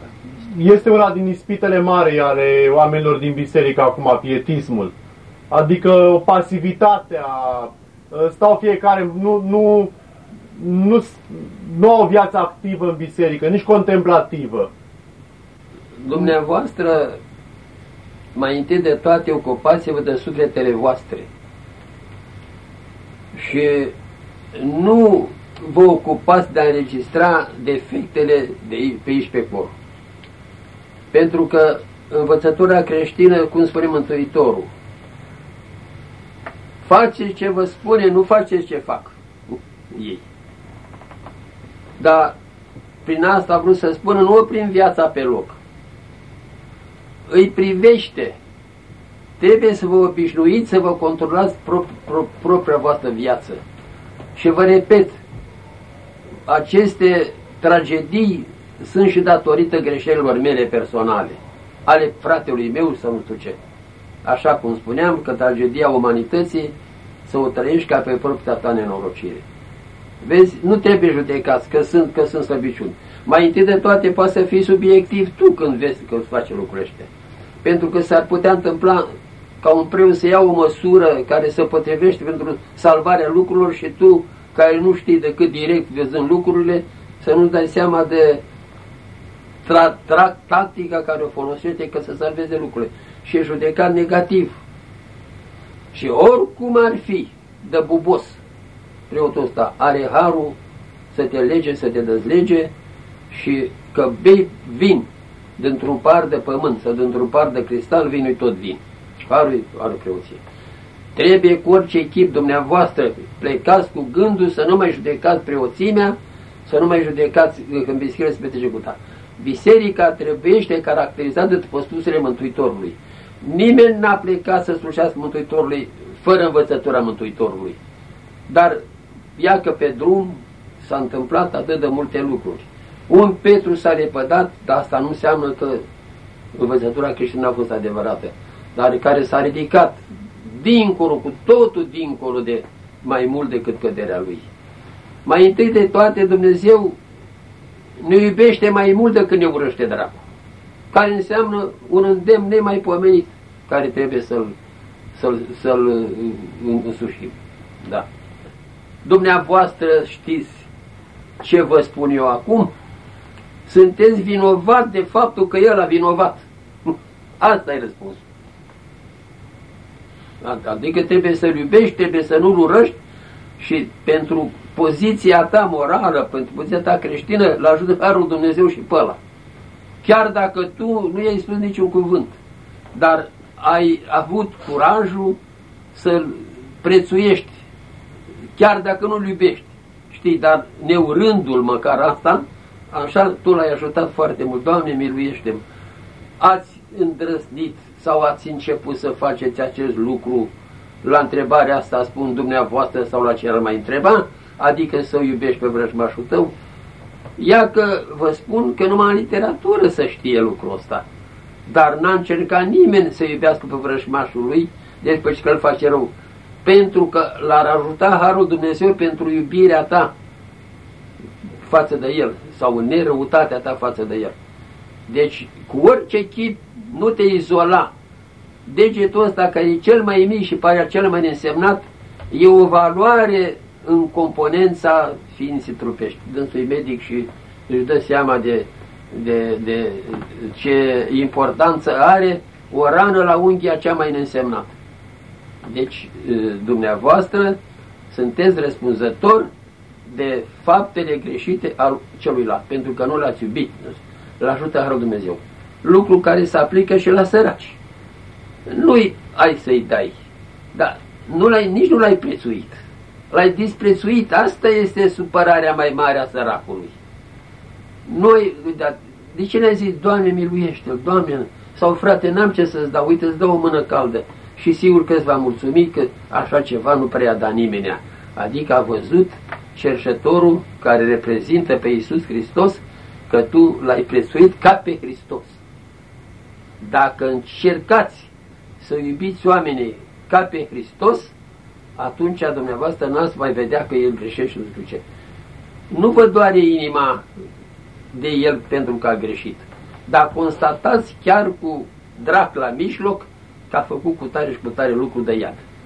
este una din ispitele mari ale oamenilor din biserică acum, pietismul. Adică o pasivitate, stau fiecare, nu au o viață activă în biserică, nici contemplativă. Dumneavoastră, mai întâi de toate, ocupați-vă de sufletele voastre. Și nu vă ocupați de a înregistra defectele de pe aici pe acolo. Pentru că învățătura creștină, cum spune Mântuitorul, faceți ce vă spune, nu faceți ce fac ei. Dar prin asta a vrut să spună, nu prin viața pe loc. Îi privește. Trebuie să vă obișnuiți să vă controlați propria voastră viață. Și vă repet, aceste tragedii sunt și datorită greșelilor mele personale, ale fratelui meu sau nu știu ce. Așa cum spuneam, că tragedia umanității să o trăiești ca pe propria ta nenorocire. Vezi, nu trebuie judecați că sunt slăbiciuni. Mai întâi de toate poate să fii subiectiv tu când vezi că îți face lucrurile astea. Pentru că s-ar putea întâmpla ca un preot să ia o măsură care se potrivește pentru salvarea lucrurilor și tu, care nu știi decât direct văzând lucrurile, să nu-ți dai seama de tactica care o folosește ca să salveze lucrurile. Și e judecat negativ. Și oricum ar fi de bubos preotul ăsta, are harul să te lege, să te dezlege și că bei vin dintr-un par de pământ sau dintr-un par de cristal, vinul tot vin. Harul preoție. Trebuie cu orice chip dumneavoastră plecați cu gândul să nu mai judecați preoțimea, să nu mai judecați când biserica se petrece cu ta. Biserica trebuiește caracterizată după spusele Mântuitorului. Nimeni n-a plecat să slujească Mântuitorului fără învățătura Mântuitorului. Dar ia că pe drum s-a întâmplat atât de multe lucruri. Un Petru s-a lepădat, dar asta nu înseamnă că învățătura creștină a fost adevărată, dar care s-a ridicat dincolo, cu totul dincolo de mai mult decât căderea lui. Mai întâi de toate, Dumnezeu ne iubește mai mult decât ne urăște dracu, care înseamnă un îndemn nemaipomenit care trebuie să-l însușim. Da. Dumneavoastră știți ce vă spun eu acum? Sunteți vinovat de faptul că el a vinovat. Asta e răspunsul. Adică trebuie să-l iubești, trebuie să nu-l urăști și pentru poziția ta morală, pentru poziția ta creștină, l-ajută Harul Dumnezeu și pe ăla. Chiar dacă tu nu i-ai spus niciun cuvânt, dar ai avut curajul să-l prețuiești, chiar dacă nu-l iubești, știi, dar neurându-l măcar asta, așa tu l-ai ajutat foarte mult. Doamne, miluiește-mă! Ați îndrăznit sau ați început să faceți acest lucru? La întrebarea asta spun dumneavoastră sau la ce mai întreba? Adică să iubești pe vrăjmașul tău? Ia că vă spun că numai în literatură să știe lucrul ăsta. Dar n-a încercat nimeni să iubească pe vrăjmașul lui, deci pe că îl face rău. Pentru că l-ar ajuta Harul Dumnezeu pentru iubirea ta față de el, sau în nerăutatea ta față de el. Deci, cu orice chip, nu te izola. Degetul ăsta, care e cel mai mic și pare cel mai neînsemnat, e o valoare în componența ființei trupești. Dânsul e medic și își dă seama de ce importanță are o rană la unghia cea mai neînsemnată. Deci, dumneavoastră, sunteți răspunzători de faptele greșite al celuilalt, pentru că nu l-ați iubit. Îl ajută Harul Dumnezeu. Lucru care se aplică și la săraci. Nu-i ai să-i dai, dar nici nu l-ai prețuit. L-ai disprețuit. Asta este supărarea mai mare a săracului. Noi, de ce ne-ai zis, Doamne, miluiește-l, Doamne, sau frate, n-am ce să-ți dau, uite, îți dau o mână caldă. Și sigur că îți va mulțumi că așa ceva nu prea da nimenea. Adică a văzut cerșătorul care reprezintă pe Iisus Hristos că tu l-ai prețuit ca pe Hristos. Dacă încercați să iubiți oamenii ca pe Hristos, atunci dumneavoastră n-ați mai vedea că el greșește și nu știu ce. Nu vă doare inima de el pentru că a greșit, dar constatați chiar cu drac la mijloc că a făcut cu tare și cu tare lucru de iad.